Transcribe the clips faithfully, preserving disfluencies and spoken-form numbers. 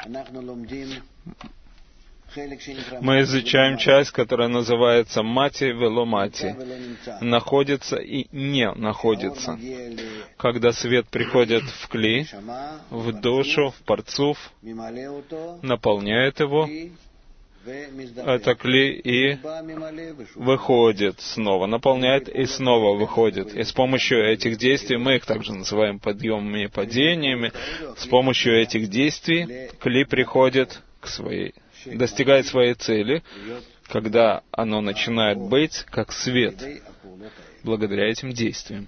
Мы изучаем часть, которая называется «Мати вело мати», находится и не находится. Когда свет приходит в кли, в душу, в парцуф, наполняет его, это кли и выходит снова, наполняет и снова выходит. И с помощью этих действий, мы их также называем подъемами и падениями, с помощью этих действий кли приходит к своей, достигает своей цели, когда оно начинает быть как свет, благодаря этим действиям.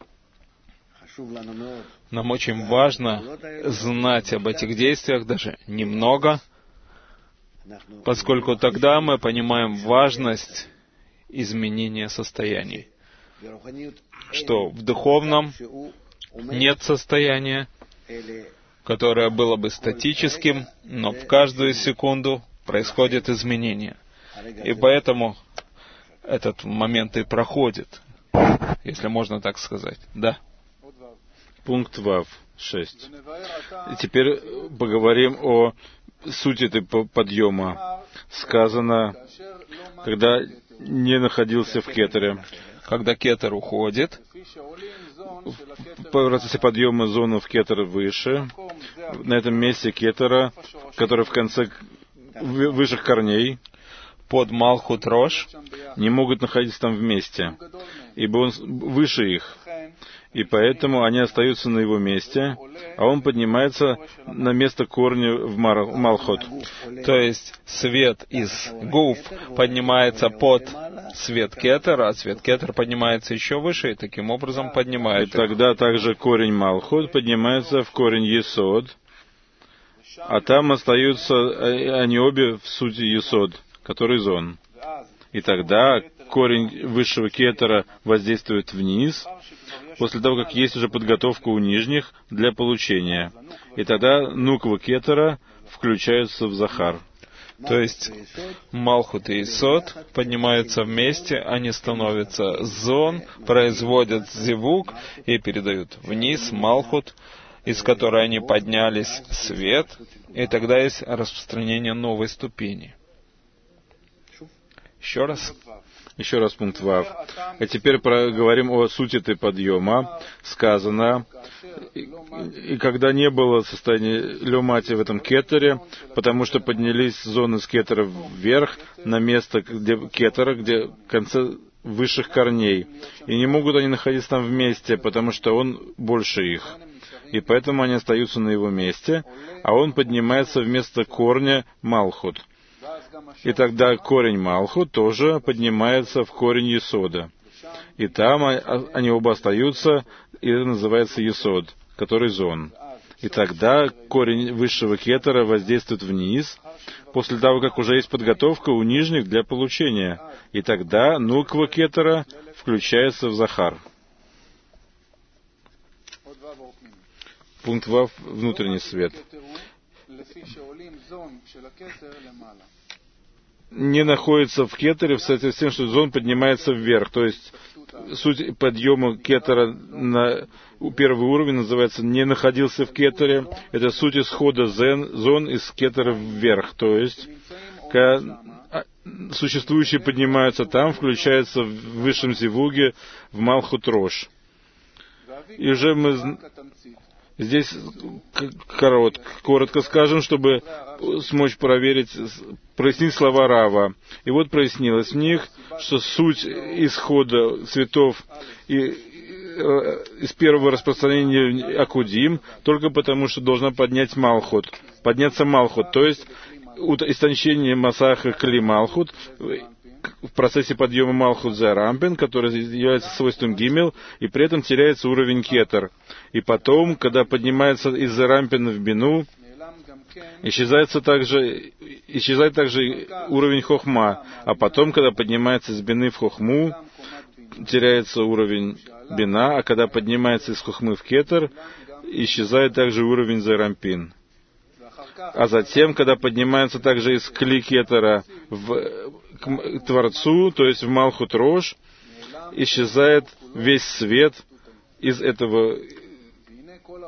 Нам очень важно знать об этих действиях, даже немного, поскольку тогда мы понимаем важность изменения состояний. Что в духовном нет состояния, которое было бы статическим, но в каждую секунду происходит изменение. И поэтому этот момент и проходит, если можно так сказать. Да. Пункт Вав, шесть. И теперь поговорим о сути этой подъема. Сказано, когда не находился в кетере. Когда кетер уходит, в процессе подъема зоны в кетер выше, на этом месте кетера, который в конце высших корней, под Малхут Рош, не могут находиться там вместе, ибо он выше их. И поэтому они остаются на его месте, а он поднимается на место корня в Малхут. То есть свет из Гуф поднимается под свет Кетера, а свет Кетер поднимается еще выше, и таким образом поднимает. И тогда также корень Малхут поднимается в корень Есод, а там остаются они обе в сути Есод, который зон. И тогда корень высшего кетера воздействует вниз, после того, как есть уже подготовка у нижних для получения. И тогда нуква кетера включаются в Захар. То есть Малхут и Исод поднимаются вместе, они становятся зон, производят зевук и передают вниз Малхут, из которой они поднялись свет, и тогда есть распространение новой ступени. Еще раз. Еще раз пункт Вав. А теперь поговорим о сути этой подъема. Сказано, и, и когда не было состояния лемати в этом кетере, потому что поднялись зоны с кетера вверх на место где, кетера, где в конце высших корней. И не могут они находиться там вместе, потому что он больше их. И поэтому они остаются на его месте, а он поднимается вместо корня Малхут. И тогда корень Малхут тоже поднимается в корень Есода. И там они оба остаются, и это называется Есод, который зон. И тогда корень высшего кетера воздействует вниз, после того, как уже есть подготовка у нижних для получения. И тогда нуква кетера включается в Захар. Пункт Вав, внутренний свет. Не находится в кетере в соответствии с тем, что зон поднимается вверх. То есть суть подъема кетера на первый уровень называется «не находился в кетере». Это суть исхода зен, зон из кетера вверх. То есть когда существующие поднимаются там, включаются в высшем зивуге в Малхут Рош. И уже мы... Здесь коротко, коротко скажем, чтобы смочь проверить, прояснить слова Рава. И вот прояснилось в них, что суть исхода цветов и, из первого распространения Акудим только потому, что должна поднять Малхут, подняться Малхут, то есть истончение Масаха Кли Малхут в процессе подъема Малхут за Рампин, который является свойством Гимел, и при этом теряется уровень Кетер. И потом, когда поднимается из Рампина в Бину, исчезает также, исчезает также уровень Хохма, а потом, когда поднимается из Бины в Хохму, теряется уровень Бина, а когда поднимается из Хохмы в Кетер, исчезает также уровень Зерампин. А затем, когда поднимается также из Кли Кетера в к Творцу, то есть в Малхут Рош, исчезает весь свет из этого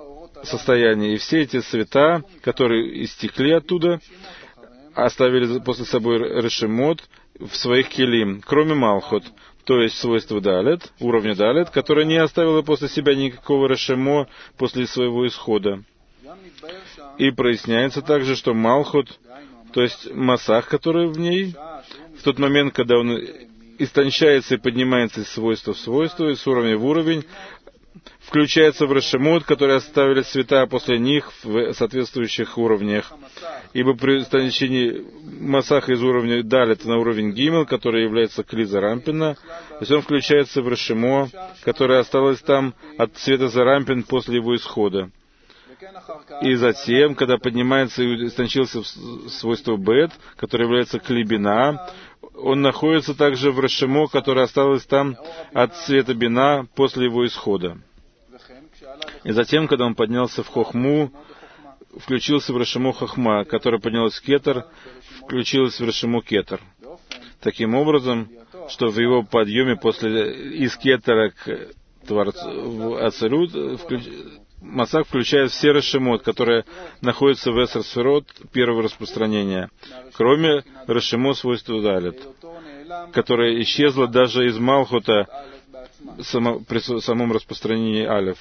состоянии. И все эти цвета, которые истекли оттуда, оставили после собой решемот в своих келим, кроме Малхут, то есть свойства Далет, уровня Далет, которое не оставило после себя никакого решемо после своего исхода. И проясняется также, что Малхут, то есть Масах, который в ней, в тот момент, когда он истончается и поднимается из свойства в свойство, из уровня в уровень, включается в решемот, которые оставили цвета после них в соответствующих уровнях. Ибо при истончении Масаха из уровня Далит на уровень Гимел, который является Кли Зарампина, то есть он включается в решемо, которое осталось там от цвета Зарампин после его исхода. И затем, когда поднимается и истончился в свойство Бет, которое является Кли Бина, он находится также в решемо, которое осталось там от цвета Бина после его исхода. И затем, когда он поднялся в Хохму, включился в решемо Хохма, которое поднялось в Кетер, включилось в решемо Кетер. Таким образом, что в его подъеме после из Кетера к Творцу, Ацелют, включ... Масах включает все решемот, которые находятся в Эсер Сферот первого распространения, кроме решемо свойства Далет, которое исчезло даже из Малхута само, при самом распространении Алеф.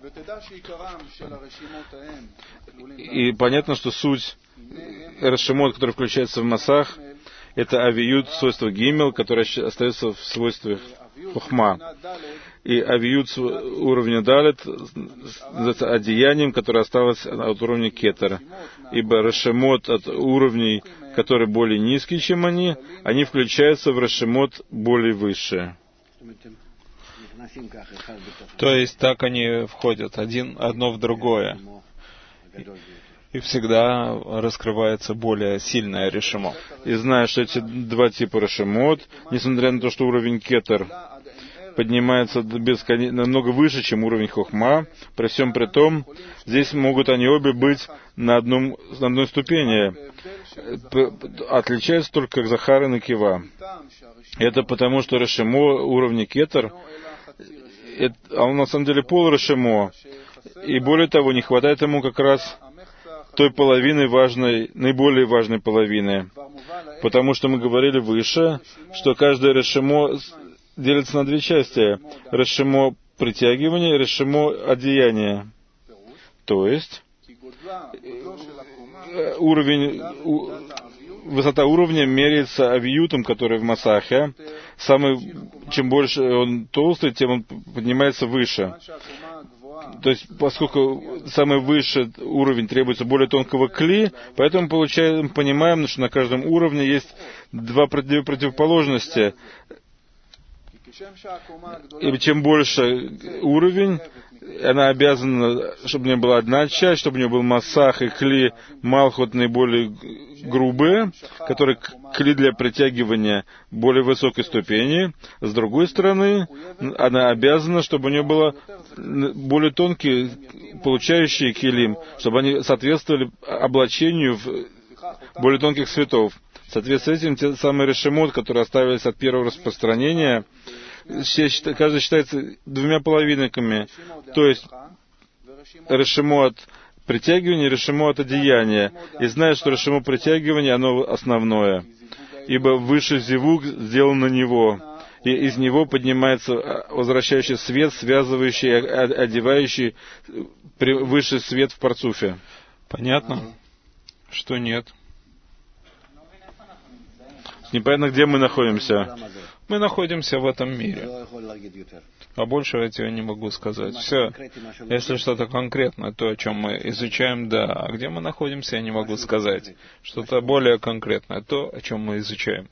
И понятно, что суть решемот, который включается в Масах, это авиют свойства Гимел, которое остается в свойстве Хохма. И авиют уровня Далет называется одеянием, которое осталось от уровня Кетера. Ибо решемот от уровней, которые более низкие, чем они, они включаются в решемот более высшие. То есть так они входят один, одно в другое. И всегда раскрывается более сильное решемо. И зная, что эти два типа решемот, несмотря на то, что уровень Кетер поднимается бескон... намного выше, чем уровень Хохма, при всем при том, здесь могут они обе быть на, одном, на одной ступени. Отличаются только как Захар и Накива. Это потому, что решемо уровня Кетер, это, а он на самом деле пол решемо. И более того, не хватает ему как раз той половины важной, наиболее важной половины. Потому что мы говорили выше, что каждое решемо делится на две части. Решемо притягивания и решемо одеяния. То есть, уровень, высота уровня меряется авиютом, который в Масахе. Самый, чем больше он толстый, тем он поднимается выше. То есть, поскольку самый высший уровень требуется более тонкого кли, поэтому получаем, понимаем, что на каждом уровне есть два две противоположности. И чем больше уровень, она обязана, чтобы у нее была одна часть, чтобы у нее был Масах и Кли Малхут наиболее грубые, которые Кли для притягивания более высокой ступени. С другой стороны, она обязана, чтобы у нее было более тонкие, получающие килим, чтобы они соответствовали облачению в более тонких цветов. В соответствии с этим, те самые решемот, которые оставились от первого распространения, каждый считается двумя половинками. То есть решемо от притягивания и решемо от одеяния. И знает, что решемо притягивания, оно основное. Ибо выше зивук сделан на него. И из него поднимается возвращающий свет, связывающий, одевающий высший свет в парцуфе. Понятно, что нет. Непонятно, где мы находимся. Мы находимся в этом мире. А больше я тебе не могу сказать. Все. Если что-то конкретное, то, о чем мы изучаем, да. А где мы находимся, я не могу сказать. Что-то более конкретное, то, о чем мы изучаем.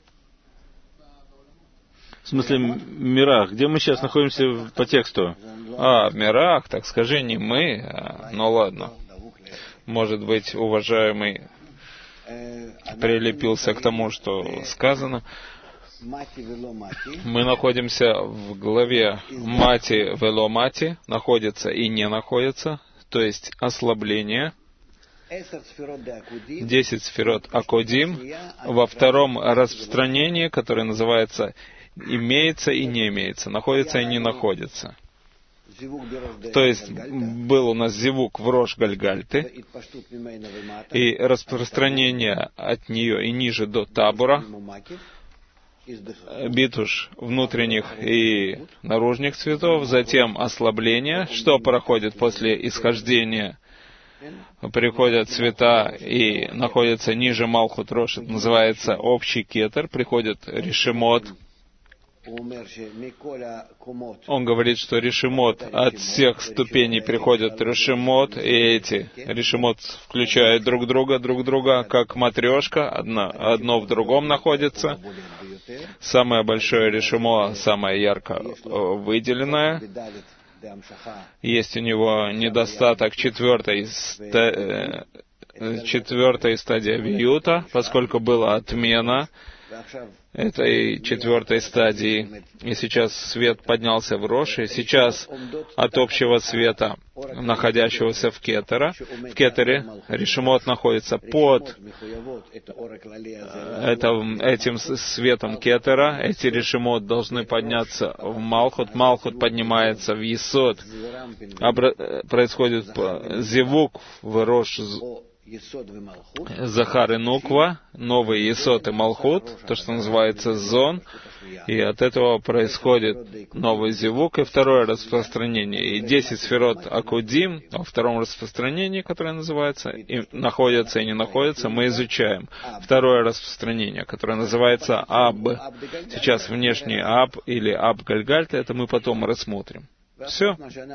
В смысле, в мирах. Где мы сейчас находимся по тексту? А, в мирах, так скажи, не мы. А, ну ладно. Может быть, уважаемый прилепился к тому, что сказано. Мы находимся в главе Мати Вело Мати, находится и не находится, то есть ослабление. Десять сферот Акодим во втором распространении, которое называется имеется и не имеется, находится и не находится. То есть был у нас зивук в Рош Гальгальты, и распространение от нее и ниже до табура, битуш внутренних и наружных цветов, затем ослабление, что проходит после исхождения. Приходят цвета и находятся ниже Малхут Рош, это называется общий кетер, приходит решемот. Он говорит, что решемот от всех ступеней приходят решемот, и эти решемот включают друг друга, друг друга, как матрешка, одно, одно в другом находится. Самое большое решемо, самое ярко выделенное. Есть у него недостаток четвертой, ста, четвертой стадии виюта, поскольку была отмена этой четвертой стадии, и сейчас свет поднялся в Рош, и сейчас от общего света, находящегося в кетера, в кетере, решемот находится под это, этим светом кетера, эти решемот должны подняться в Малхут, Малхут поднимается в Есод, Обра- происходит зивук в Рош, Захар и Нуква, новый Есод и Малхут, то, что называется Зон, и от этого происходит новый зивук и второе распространение. И десять сферот Акудим, во втором распространении, которое называется, и находятся и не находятся, мы изучаем. Второе распространение, которое называется Аб. Сейчас внешний Аб или Аб Гальгальта, это мы потом рассмотрим. Все.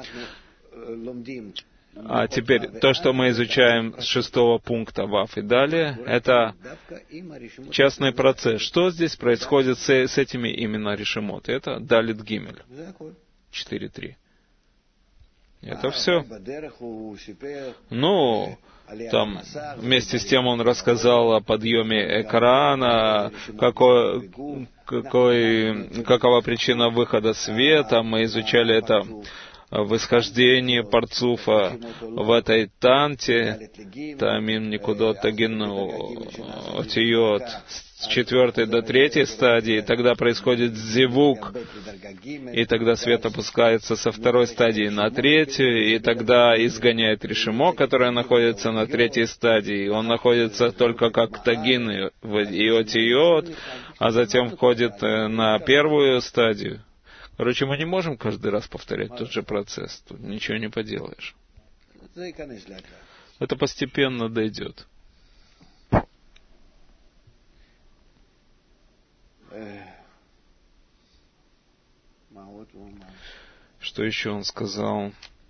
А теперь, то, что мы изучаем с шестого пункта Вав и далее, это частный процесс. Что здесь происходит с, с этими именно решемот? Это Далит Гимель. четыре три. Это все. Ну, там вместе с тем он рассказал о подъеме экрана, какой, какой, какова причина выхода света. Мы изучали это в исхождении Парцуфа в этой танте, Тамим Никудот Тагину Отиот, с четвертой до третьей стадии, тогда происходит зивук, и тогда свет опускается со второй стадии на третью, и тогда изгоняет решемо, которое находится на третьей стадии. Он находится только как Тагин и Отиот, а затем входит на первую стадию. Короче, мы не можем каждый раз повторять тот же процесс. Тут ничего не поделаешь. Это постепенно дойдет. Что еще он сказал?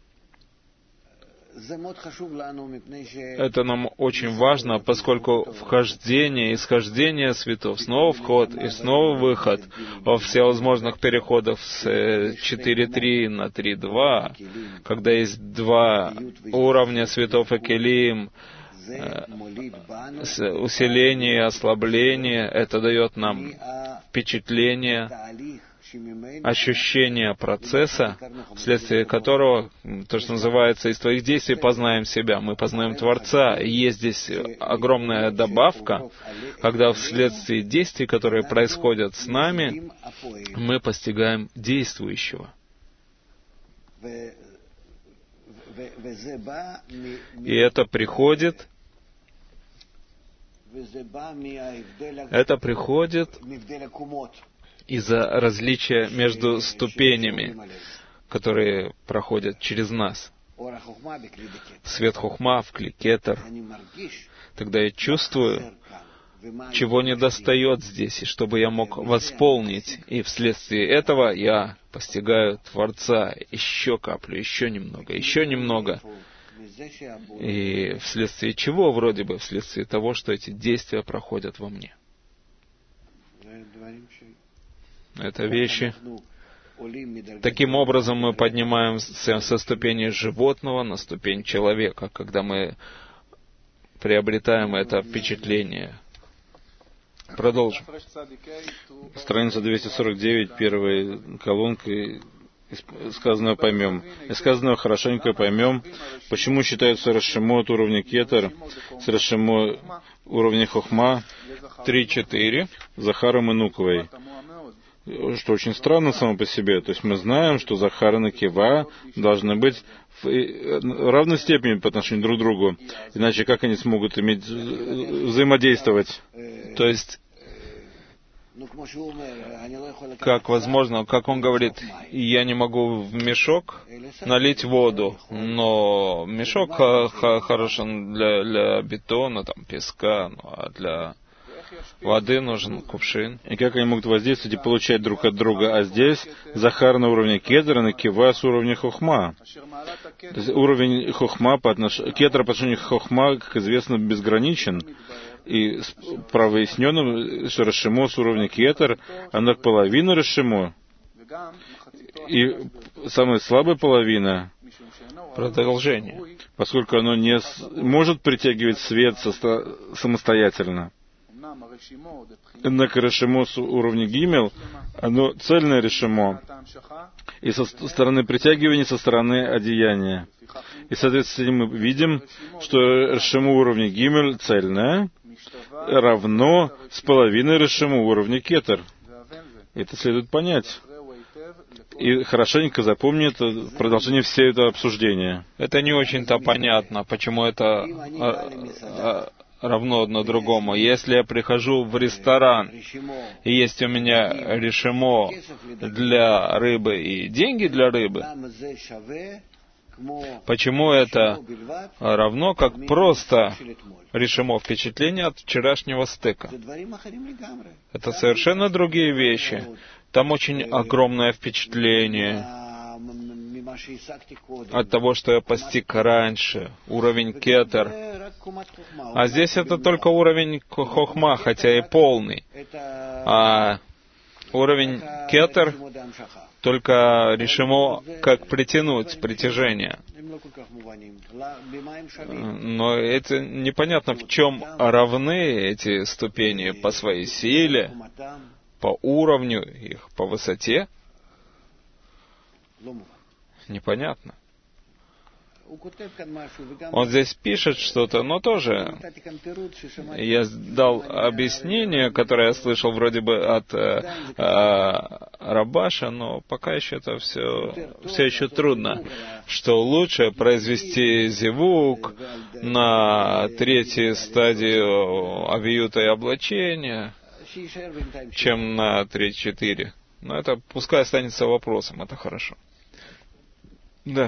Это нам очень важно, поскольку вхождение и исхождение светов, снова вход и снова выход во всевозможных переходах с четыре три на три два, когда есть два уровня светов и келим, усиление и ослабление, это дает нам впечатление, ощущение процесса, вследствие которого, то, что называется, из твоих действий познаем себя, мы познаем Творца. И есть здесь огромная добавка, когда вследствие действий, которые происходят с нами, мы постигаем действующего. И это приходит, это приходит из-за различия между ступенями, которые проходят через нас. Свет хухма в кли кетер. Тогда я чувствую, чего недостает здесь, и чтобы я мог восполнить. И вследствие этого я постигаю Творца еще каплю, еще немного, еще немного. И вследствие чего, вроде бы, вследствие того, что эти действия проходят во мне. Это вещи. Таким образом мы поднимаемся со ступени животного на ступень человека, когда мы приобретаем это впечатление. Продолжим. Страница двести сорок девять, первой колонкой, сказанное поймем. И сказанное хорошенько поймем, почему считаются Рашимо от уровня Кетер с Рашимо уровня Хохма три четыре Захаром и Нуквой. что очень странно само по себе. То есть мы знаем, что Захар и Некива должны быть в равной степени по отношению друг к другу. Иначе как они смогут иметь взаимодействовать? То есть, как возможно, как он говорит, я не могу в мешок налить воду, но мешок хорошен для, для бетона, там, песка, ну, а для воды нужен кувшин. И как они могут воздействовать и получать друг от друга? А здесь Захар на уровне кедра, Некива с уровня хохма. То есть уровень хохма по отношению, кедра по отношению к хохма, как известно, безграничен. И право ясненным, что Рашимо с уровня кетер, оно половина Рашимо. И самая слабая половина продолжение, поскольку оно не может притягивать свет самостоятельно. Однако Рашимо с уровня Гимел, оно цельное Рашимо. И со стороны притягивания, со стороны одеяния. И, соответственно, мы видим, что Рашимо уровня Гимел цельное равно с половиной Рашимо уровня кетер. Это следует понять. И хорошенько запомни это в продолжении всего этого обсуждения. Это не очень-то понятно, почему это равно одно другому. Если я прихожу в ресторан, и есть у меня решимо для рыбы и деньги для рыбы, почему это равно, как просто решимо впечатление от вчерашнего стека? Это совершенно другие вещи. Там очень огромное впечатление от того, что я постиг раньше, уровень кетер. А здесь это только уровень хохма, хотя и полный. А уровень кетер только решимо, как притянуть, притяжение. Но это непонятно, в чем равны эти ступени по своей силе, по уровню их, по высоте. Непонятно. Он здесь пишет что-то, но тоже я дал объяснение, которое я слышал вроде бы от э, э, Рабаша, но пока еще это все, все еще трудно, что лучше произвести зевук на третьей стадии авиюта и облачения, чем на три-четыре. Но это пускай останется вопросом, это хорошо. Да.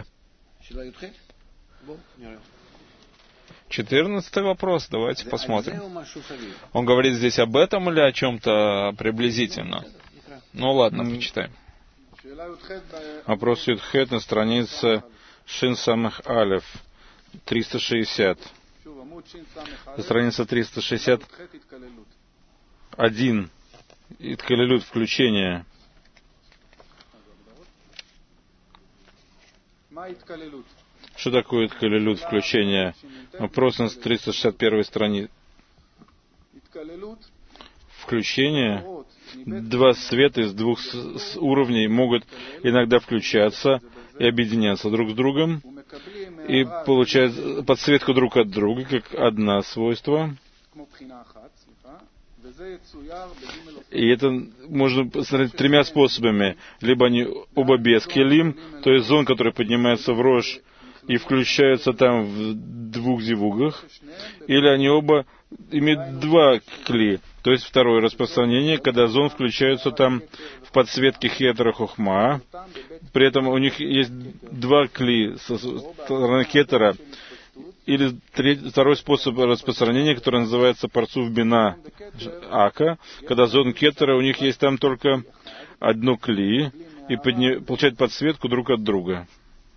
Четырнадцатый вопрос, давайте посмотрим. Он говорит здесь об этом или о чем-то приблизительно? Ну ладно, почитаем. Вопрос Юдхет на странице Шин Самах Алеф, триста шестьдесят. Страница триста шестьдесят один. Иткалилют, включение. Что такое Иткалилют, включение? Вопрос на триста шестьдесят первой странице. Включение. Два света из двух уровней могут иногда включаться и объединяться друг с другом и получать подсветку друг от друга, как одно свойство. И это можно посмотреть тремя способами. Либо они оба без келим, то есть зон, который поднимается в рожь и включаются там в двух зивугах, или они оба имеют два кли, то есть второе распространение, когда зон включаются там в подсветке хетера хохма, при этом у них есть два кли со стороны хетера, или третий, второй способ распространения, который называется парцув бина ака, когда зон кетера, у них есть там только одно кли, и подня... получают подсветку друг от друга.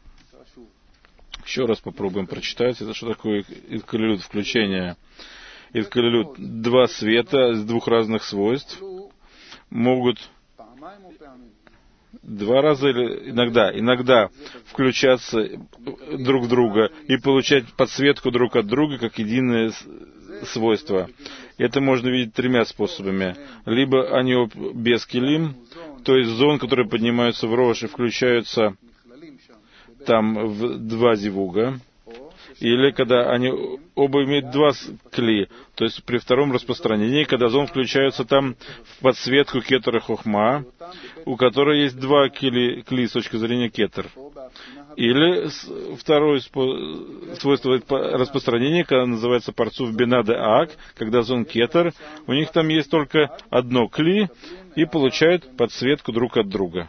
Еще раз попробуем прочитать. Это что такое иткалилют, включение. Иткалилют, два света с двух разных свойств могут два раза или иногда, иногда включаться друг в друга и получать подсветку друг от друга как единое свойство. Это можно видеть тремя способами. Либо они без келим, то есть зон, которые поднимаются в рожь и включаются там в два зивуга, или когда они оба имеют два кли, то есть при втором распространении, когда зон включается там в подсветку кетера хохма, у которой есть два кли, кли с точки зрения кетер. Или второе свойство распространения, когда называется парцуф бина де ак, когда зон кетер, у них там есть только одно кли и получают подсветку друг от друга.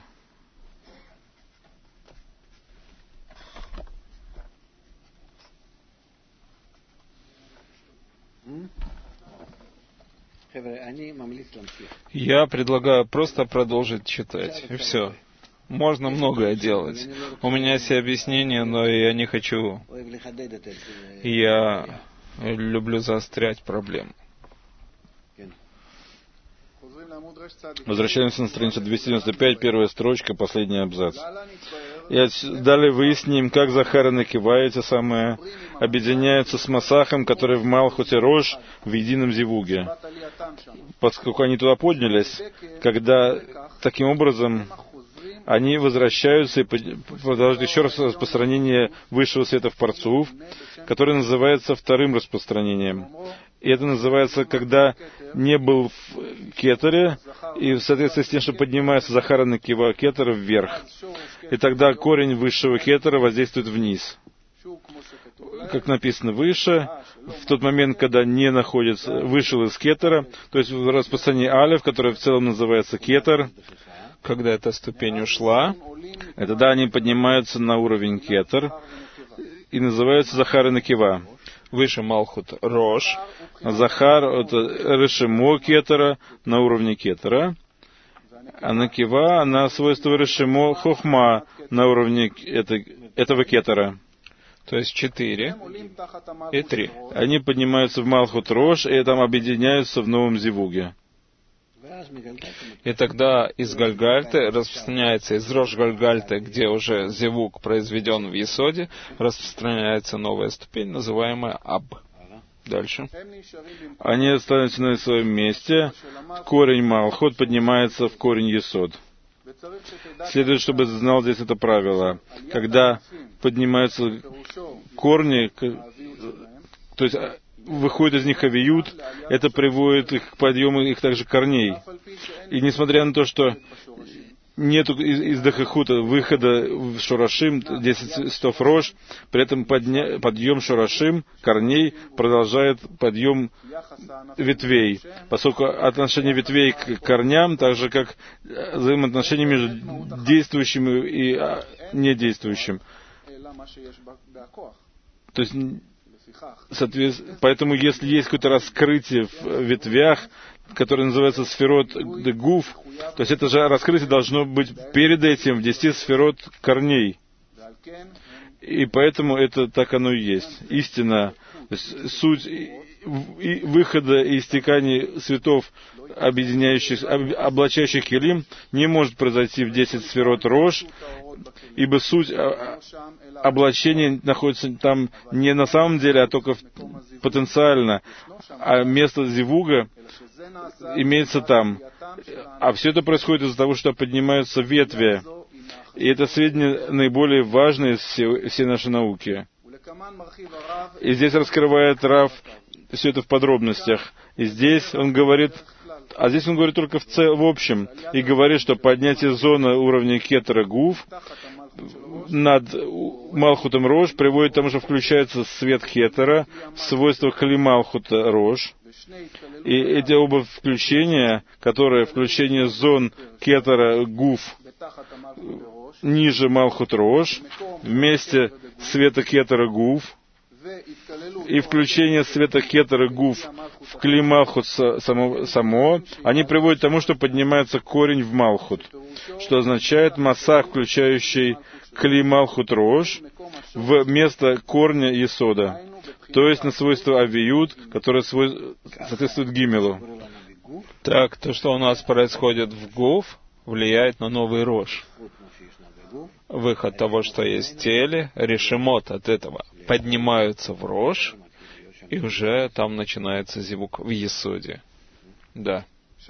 Я предлагаю просто продолжить читать, и все. Можно многое делать. У меня есть объяснения, но я не хочу. Я люблю заострять проблему. Возвращаемся на страницу двести девяносто пять, первая строчка, последний абзац. И далее выясним, как Захар и Некива, эти самые, объединяются с Масахом, который в Малхуте Рош, в едином зивуге. Поскольку они туда поднялись, когда таким образом они возвращаются и продолжают еще раз распространение высшего света в Парцуф, которое называется вторым распространением. И это называется, когда не был в кетере, и в соответствии с тем, что поднимается Захар и Некива кетера вверх. И тогда корень высшего кетера воздействует вниз. Как написано выше, в тот момент, когда не находится, вышел из кетера, то есть в распространении алеф, которое в целом называется кетер, когда эта ступень ушла, и тогда они поднимаются на уровень кетер и называются Захар и Некива. Выше Малхут Рош. Захар — это решимо кетера на уровне кетера, а Некива — она свойство решимо хохма на уровне это, этого кетера. То есть четыре и три. Они поднимаются в Малхут Рош и там объединяются в новом зивуге. И тогда из Гальгальты распространяется, из Рош Гальгальты, где уже зивук произведен в Есоде, распространяется новая ступень, называемая Аб. Дальше. Они остаются на своем месте. Корень Малхут поднимается в корень Есод. Следует, чтобы знал здесь это правило. Когда поднимаются корни, то есть выходит из них авиют, это приводит их к подъему их также корней. И несмотря на то, что нету из, из Дахахута выхода в Шурашим, десять стов Рош, при этом подня, подъем Шурашим, корней, продолжает подъем ветвей, поскольку отношение ветвей к корням, так же как взаимоотношения между действующим и недействующим. То есть, соответственно, поэтому если есть какое-то раскрытие в ветвях, которое называется сферот де гуф, то есть это же раскрытие должно быть перед этим в десяти сферот корней. И поэтому это так оно и есть. Истина, то есть суть выхода и истекания светов, объединяющих, облачающих келим, не может произойти в десять сферот Рош, ибо суть облачения находится там не на самом деле, а только потенциально, а место зивуга имеется там. А все это происходит из-за того, что поднимаются ветви. И это сведения наиболее важные из всей, всей нашей науки. И здесь раскрывает Рав все это в подробностях. И здесь он говорит, а здесь он говорит только в, цел, в общем, и говорит, что поднятие зоны уровня кетера гуф над Малхутом Рош приводит к тому, что включается свет кетера в свойствах Кли Малхута Рош. И эти оба включения, которые включение зон кетера гуф ниже Малхут Рош, вместе света кетера гуф, и включение света кетера гуф в Кли Малхут само, само, они приводят к тому, что поднимается корень в Малхут, что означает масах, включающий Кли Малхут Рош, в место корня Есода, то есть на свойство авиют, которое свой... соответствует гимелу. Так, то, что у нас происходит в гуф, влияет на новый Рош. Выход того, что есть в теле, решемот от этого поднимаются в Рош, и уже там начинается зивук в Есоде. Да.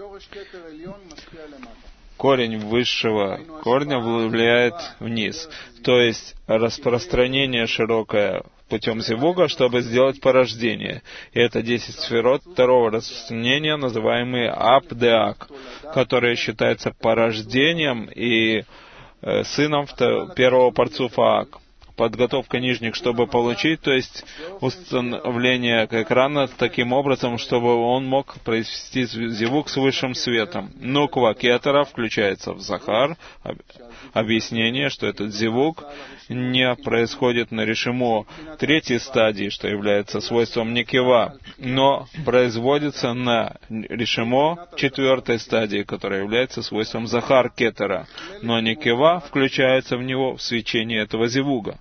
Корень высшего корня влияет вниз. То есть распространение широкое путем зивуга, чтобы сделать порождение. И это десять сферот второго распространения, называемые Абдеак, которые считаются порождением и э, сыном первого парцуфа Ак. Подготовка нижних, чтобы получить, то есть установление экрана таким образом, чтобы он мог произвести зивуг с высшим светом. Нуква кетера включается в Захар. Объяснение, что этот зивуг не происходит на решимо третьей стадии, что является свойством Никева, но производится на решимо четвертой стадии, которая является свойством Захар кетера. Но Никева включается в него в свечение этого зивуга.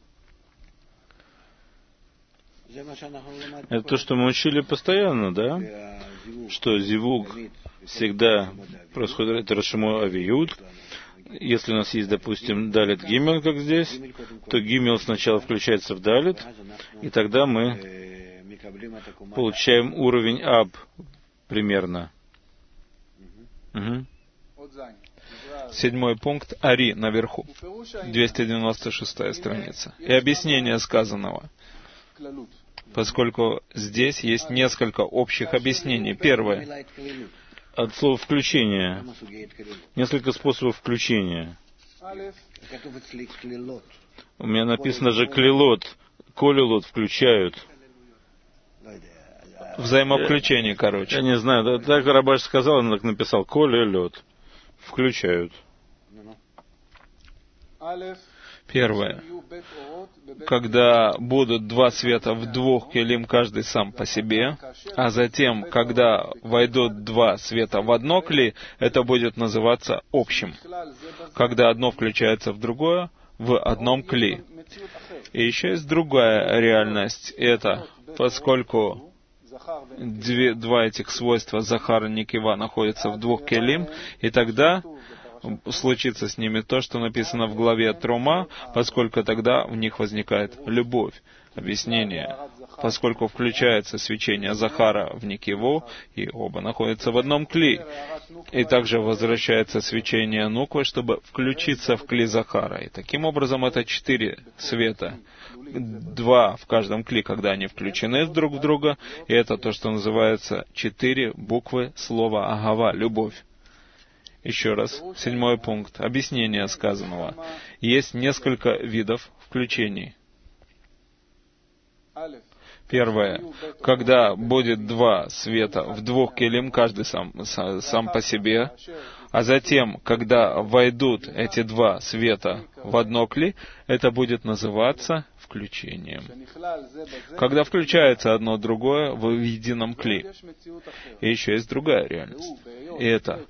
Это то, что мы учили постоянно, да? Что зивуг всегда происходит, это Рашимо Авиют. Если у нас есть, допустим, Далит Гимел, как здесь, то Гимел сначала включается в Далит, и тогда мы получаем уровень Аб примерно. Угу. Седьмой пункт, Ари, наверху, двести девяносто шестая страница. И объяснение сказанного, поскольку здесь есть несколько общих объяснений. Первое. От слова «включение». Несколько способов включения. У меня написано же «клилот». «Колилот» включают. Взаимовключение, короче. Я не знаю, так Рабаш сказал, он так написал «колилот». Включают. Первое. Когда будут два света в двух келим, каждый сам по себе, а затем, когда войдут два света в одно кли, это будет называться общим. Когда одно включается в другое, в одном кли. И еще есть другая реальность. Это поскольку две, два этих свойства Захара и Никева находятся в двух келим, и тогда случится с ними то, что написано в главе Трума, поскольку тогда в них возникает любовь. Объяснение. Поскольку включается свечение Захара в Никеву, и оба находятся в одном кли. И также возвращается свечение Нуквы, чтобы включиться в кли Захара. И таким образом это четыре света. Два в каждом кли, когда они включены друг в друга. И это то, что называется четыре буквы слова Агава, любовь. Еще раз, седьмой пункт. Объяснение сказанного. Есть несколько видов включений. Первое. Когда будет два света в двух келим, каждый сам, сам по себе, а затем, когда войдут эти два света в одно кли, это будет называться включением. Когда включается одно другое в едином кли. И еще есть другая реальность. И это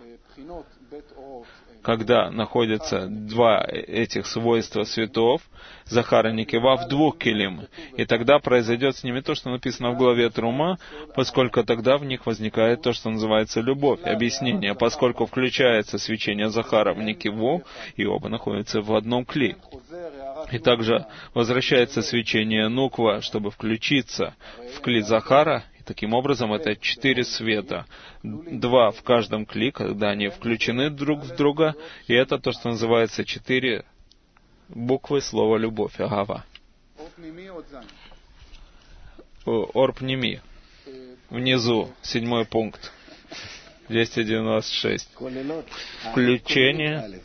когда находятся два этих свойства светов, Захар и Никева, в двух келим. И тогда произойдет с ними то, что написано в главе Трума, поскольку тогда в них возникает то, что называется любовь. Объяснение, поскольку включается свечение Захара в Никеву, и оба находятся в одном кли. И также возвращается свечение Нуква, чтобы включиться в кли Захара. И таким образом это четыре света. Два в каждом кли, когда они включены друг в друга. И это то, что называется четыре буквы слова «любовь», Агава. Орпними. Внизу, седьмой пункт. двести девяносто шесть. Включение.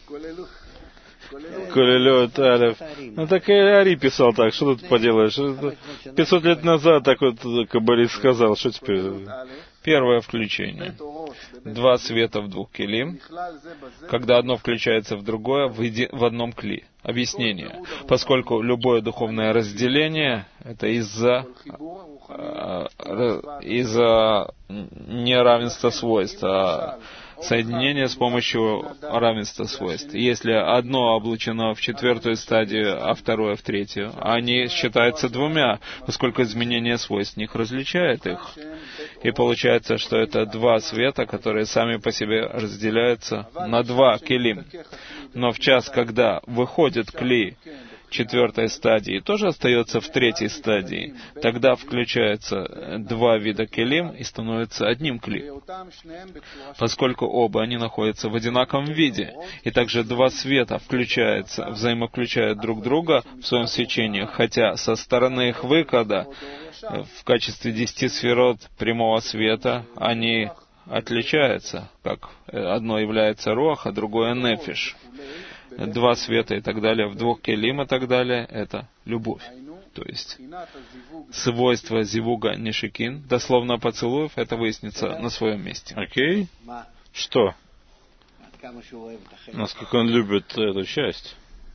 Колелет, Алев. Ну так и Ари писал так, что тут поделаешь? Пятьсот лет назад так вот каббалист сказал, что теперь? Первое включение. Два света в двух келим, когда одно включается в другое в, еди... в одном кли. Объяснение. Поскольку любое духовное разделение — это из-за из-за неравенства свойств, а соединение с помощью равенства свойств. Если одно облачено в четвертую стадию, а второе в третью, они считаются двумя, поскольку изменение свойств них различает их. И получается, что это два света, которые сами по себе разделяются на два келим. Но в час, когда выходит кли четвертой стадии, тоже остается в третьей стадии. Тогда включаются два вида келим и становится одним кли. Поскольку оба они находятся в одинаковом виде, и также два света включаются, взаимовключают друг друга в своем свечении, хотя со стороны их выхода в качестве десяти сферот прямого света они отличаются, как одно является руах, а другое нефиш. Два света и так далее, в двух келим и так далее, это любовь. То есть свойство зивуга нишикин, дословно поцелуев, это выяснится на своем месте. Окей? Okay. Что? Насколько он любит эту часть?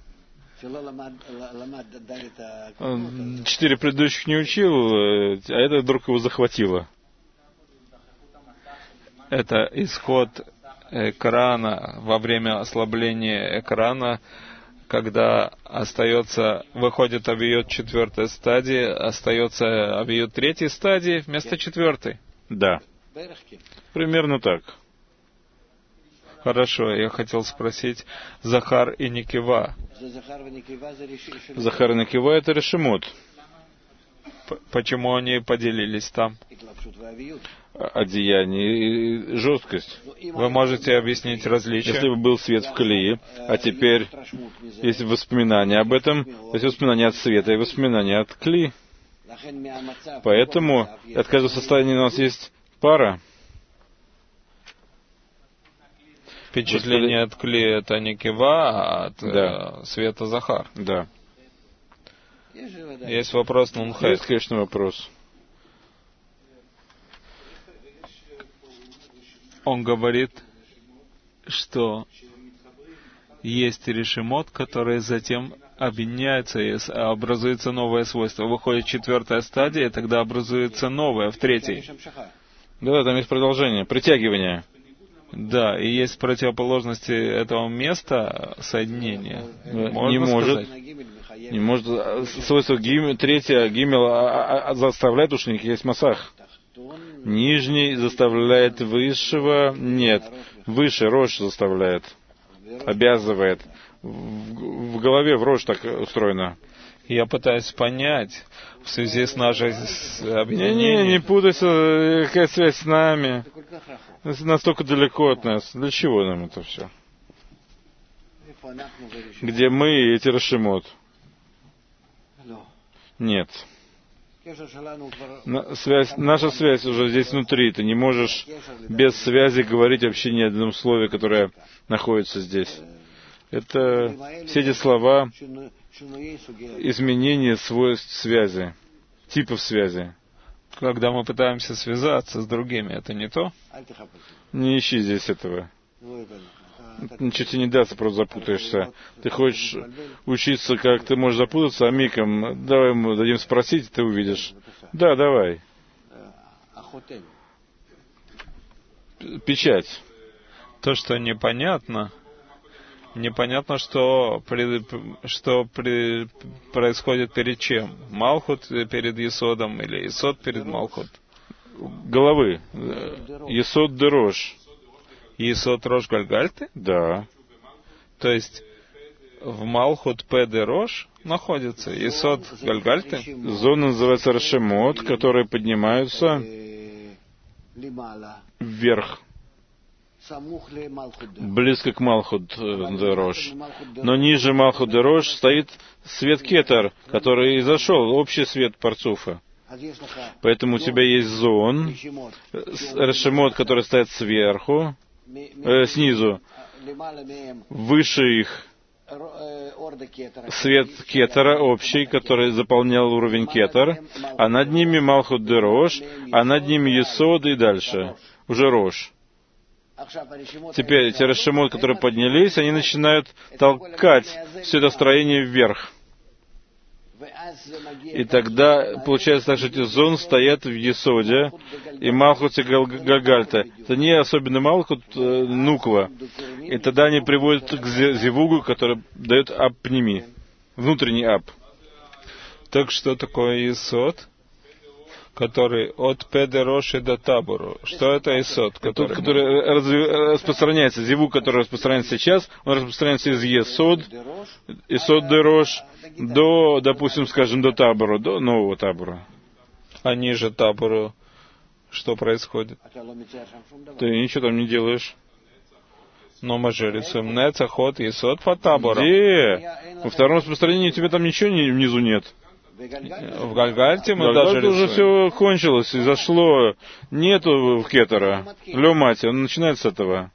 Четыре предыдущих не учил, а это вдруг его захватило. Это исход экрана во время ослабления экрана, когда остается, выходит авиот четвертой стадии, остается авиот третьей стадии вместо четвертой. Да. Примерно так. Хорошо, я хотел спросить Захар и Никива. Захар и Никива — это решемот. Почему они поделились там? Одеяние и жесткость. Вы можете объяснить различия? Если бы был свет в колее, а теперь есть воспоминания об этом, есть воспоминания от света и воспоминания от кли. Поэтому от каждого состояния у нас есть пара. Впечатление от кли — это Никива, а от да. э, света Захар. Да. Есть вопрос Нунхэ. Есть, конечно, вопрос. Он говорит, что есть решемот, которые затем объединяются и образуется новое свойство. Выходит четвертая стадия, и тогда образуется новое в третьей. Да, там есть продолжение, притягивание. Да, и есть противоположности этого места соединения. Можно не может. сказать? Не может. Свойство гимел, третье, гимел а, а, заставляет, уж у них есть масах. Нижний заставляет высшего, нет. Выше рош заставляет, обязывает. В, в голове в рош так устроено. Я пытаюсь понять, в связи с нашей объединением... Не, не, не путайся, какая связь с нами. Настолько далеко от нас. Для чего нам это все? Где мы и эти решемот? Нет. На, связь, наша связь уже здесь внутри. Ты не можешь без связи говорить вообще ни одном слове, которое находится здесь. Это все эти слова изменение свойств связи, типов связи. Когда мы пытаемся связаться с другими, это не то? Не ищи здесь этого. Ничего тебе не даст, просто запутаешься. Ты хочешь учиться, как ты можешь запутаться, а Микам, давай ему дадим спросить, ты увидишь. Да, давай. Печать. То, что непонятно, непонятно, что, при, что при, происходит перед чем. Малхут перед Есодом или Есод перед Малхут? Головы. Есод де Рош. Есод Рош Гальгальты? Да. То есть в Малхут П де Рош находится Есод Гальгальты? Зона называется Рашемот, которые поднимаются вверх, близко к Малхут де Рош. Но ниже Малхут де Рош стоит свет Кетар, который изошел, общий свет Парцуфа. Поэтому у тебя есть зон, Рашемот, который стоит сверху, э, снизу, выше их свет Кетара общий, который заполнял уровень Кетар, а над ними Малхут де Рош, а над ними Есод и дальше, уже Рош. Теперь эти Рашемот, которые поднялись, они начинают толкать все это строение вверх. И тогда получается так, что эти зоны стоят в Есоде и Малхут и Гальгальта. Это не особенно Малхут, э, Нуква. И тогда они приводят к зивугу, который дает ап-пними, внутренний ап. Так что такое Есод? который от Педероши до Табору. Что это Исод? Который... Тот, который разви... распространяется, зивук, который распространяется сейчас, он распространяется из Есод, Исод Дерош, до, допустим, скажем, до Табора, до нового Табора. А ниже Табору что происходит? Ты ничего там не делаешь. Но мы же рисуем Нецах, от Есод по Табору. Где? Во втором распространении у тебя там ничего не, внизу нет. В Гальгальте мы Гальгальте даже уже рисуем. все кончилось и зашло. Нету в Кетера. Леомати, он начинает с этого.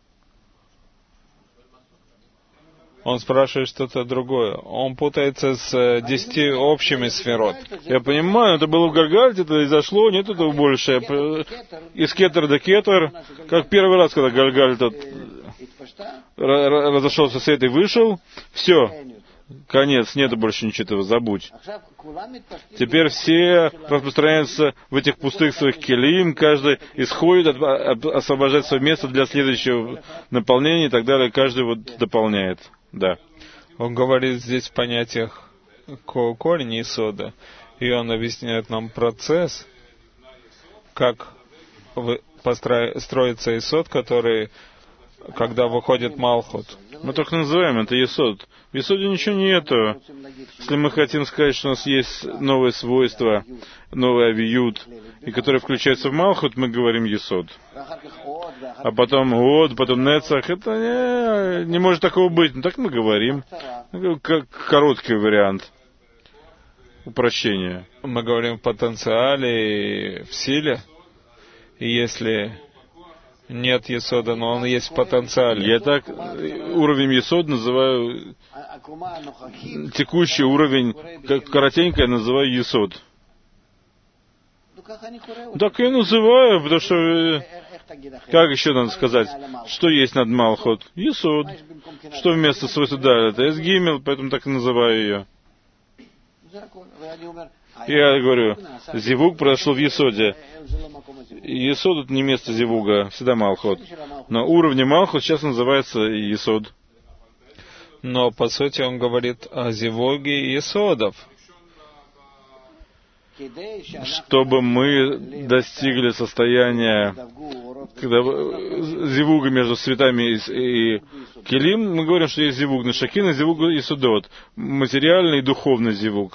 Он спрашивает что-то другое. Он путается с десяти общими сферот. Я понимаю, это было в Гальгальте, это и зашло, нет этого больше. Из Кетера до Кетер, как первый раз, когда Гальгальт разошелся с этой, вышел, все. Конец, нету больше ничего, забудь. Теперь все распространяются в этих пустых своих келим, каждый исходит, освобождает свое место для следующего наполнения и так далее, каждый вот дополняет. Да. Он говорит здесь в понятиях корень Исода, и он объясняет нам процесс, как строится Исод, который, когда выходит Малхут. Мы только называем это Есод. В Есоде ничего нету. Если мы хотим сказать, что у нас есть новые свойства, новый авиют, и которые включаются в Малхут, мы говорим Есод. А потом Од, потом Нецах, это не, не может такого быть. Ну так мы говорим. Как короткий вариант упрощения. Мы говорим в потенциале и в силе. И если нет Есода, но он есть в потенциале. Я так уровень Есода называю, текущий уровень, как коротенько я называю Есод. Так я называю, потому что, как еще надо сказать, что есть над Малхот? Есод. Что вместо свойства Даль? Это Эсгимел, поэтому так и называю ее. Я говорю, зивуг произошел в Есоде. Есод — это не место зивуга, всегда Малхот. На уровне Малхот сейчас называется Есод. Но, по сути, он говорит о зивуге Есодов. Чтобы мы достигли состояния, когда зивуга между светами и, и келим, мы говорим, что есть зивуг на шакин и зивуг Есодот. Материальный и духовный зивуг.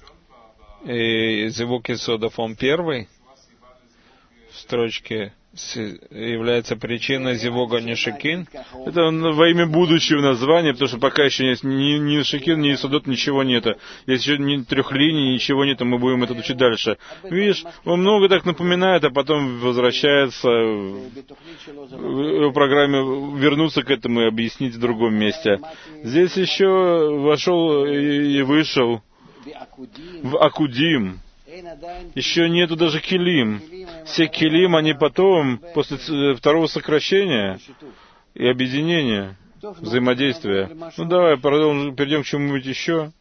И зивуг Есодов, он первый в строчке является причиной зивуга Нишакин. Это во имя будущего названия, потому что пока еще нет ни, ни Шакин, ни Есодот, ничего нету. Если еще ни трех линий, ничего нету, мы будем это учить дальше. Видишь, он много так напоминает, а потом возвращается в его программе вернуться к этому и объяснить в другом месте. Здесь еще вошел и вышел в Акудим. Еще нету даже килим. Все килим, они потом, после второго сокращения и объединения, взаимодействия. Ну давай, продолжим, перейдем к чему-нибудь еще.